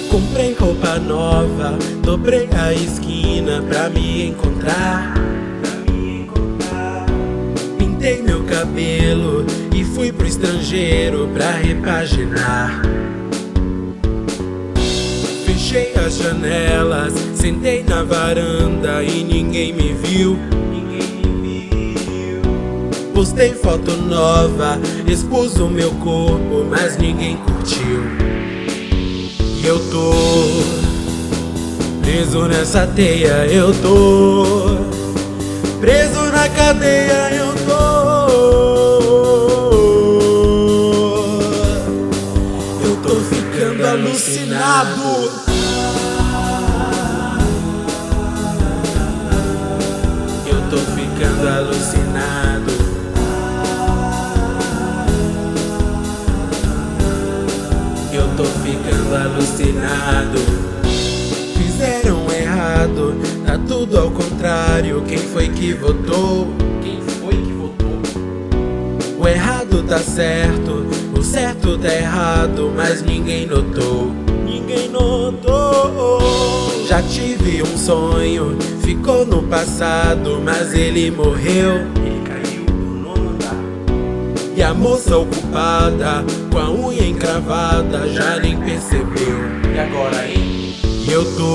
Comprei roupa nova, dobrei a esquina pra me encontrar. Pintei meu cabelo e fui pro estrangeiro pra repaginar. Fechei as janelas, sentei na varanda e ninguém me viu. Postei foto nova, expus o meu corpo, mas ninguém curtiu. E eu tô preso nessa teia, eu tô preso na cadeia, eu tô ficando alucinado. Eu tô ficando alucinado. Eu tô ficando alucinado. Fizeram errado, tá tudo ao contrário. Quem foi que votou? Quem foi que votou? O errado tá certo, o certo tá errado, mas ninguém notou. Ninguém notou. Já tive um sonho, ficou no passado, mas ele morreu. Ele caiu do nono andar. E a moça ocupada, com a unha encravada, já nem percebeu. E agora, hein? E eu tô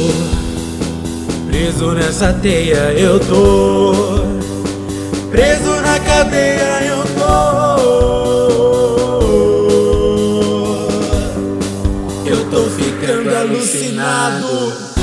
preso nessa teia, eu tô preso na cadeia, eu tô ficando alucinado.